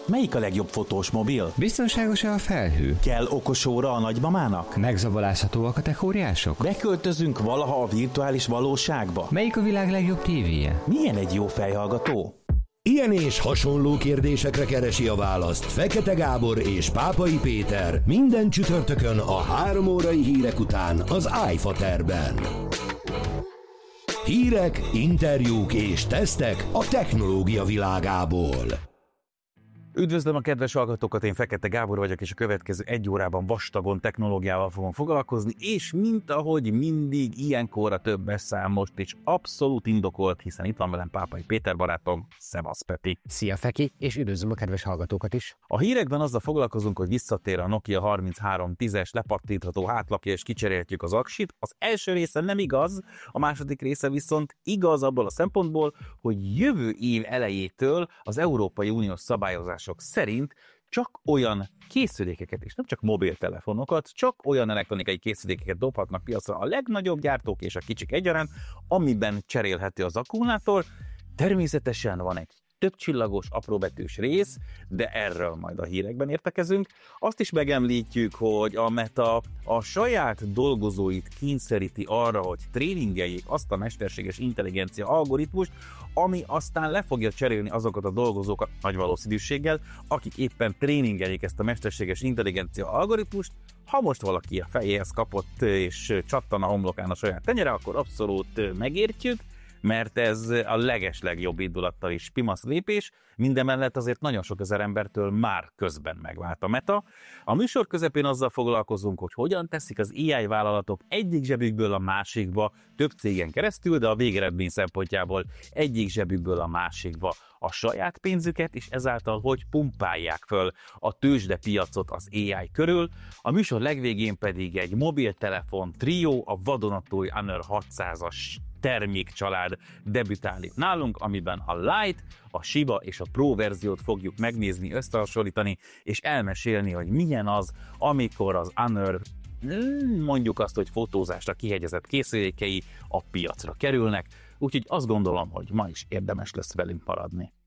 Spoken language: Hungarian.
Melyik a legjobb fotós mobil? Biztonságos-e a felhő? Kell okos óra a nagymamának? Megzabolázhatóak a techóriások? Beköltözünk valaha a virtuális valóságba? Melyik a világ legjobb tévéje? Milyen egy jó fejhallgató? Ilyen és hasonló kérdésekre keresi a választ Fekete Gábor és Pápai Péter minden csütörtökön a 3 órai hírek után az iFaterben. Hírek, interjúk és tesztek a technológia világából. Üdvözlöm a kedves hallgatókat, én Fekete Gábor vagyok, és a következő 1 órában vastagon technológiával fogom foglalkozni, és mint ahogy mindig, ilyenkorra több beszám most is abszolút indokolt, hiszen itt van velem Pápai Péter barátom. Szevasz, Pepi! Szia, Feki, és üdvözlöm a kedves hallgatókat is! A hírekben azzal foglalkozunk, hogy visszatér a Nokia 3310-es, lepattintható hátlapja, és kicserélhetjük az aksit. Az első része nem igaz, a második része viszont igaz abból a szempontból, hogy jövő év elejétől az Európai Uniós szabályozások szerint csak olyan készülékeket, és nem csak mobiltelefonokat, csak olyan elektronikai készülékeket dobhatnak piacra a legnagyobb gyártók és a kicsik egyaránt, amiben cserélhető az akkumulátor. Természetesen van egy többcsillagos, apróbetűs rész, de erről majd a hírekben értekezünk. Azt is megemlítjük, hogy a Meta a saját dolgozóit kényszeríti arra, hogy tréningeljék azt a mesterséges intelligencia algoritmust, ami aztán le fogja cserélni azokat a dolgozókat nagy valószínűséggel, akik éppen tréningeljék ezt a mesterséges intelligencia algoritmust. Ha most valaki a fejéhez kapott és csattan a homlokán a saját tenyere, akkor abszolút megértjük, mert ez a legeslegjobb indulattal is pimasz lépés, mindemellett azért nagyon sok ezer embertől már közben megvált a Meta. A műsor közepén azzal foglalkozunk, hogy hogyan teszik az AI vállalatok egyik zsebükből a másikba, több cégen keresztül, de a végeredmény szempontjából egyik zsebükből a másikba a saját pénzüket, és ezáltal hogy pumpálják föl a tőzsdepiacot az AI körül. A műsor legvégén pedig egy mobiltelefon trió, a vadonatúj Honor 600-as termékcsalád debütál itt nálunk, amiben a Lite, a Shiba és a Pro verziót fogjuk megnézni, összehasonlítani, és elmesélni, hogy milyen az, amikor az Honor, mondjuk azt, hogy fotózásra kihegyezett készülékei a piacra kerülnek, úgyhogy azt gondolom, hogy ma is érdemes lesz velünk maradni.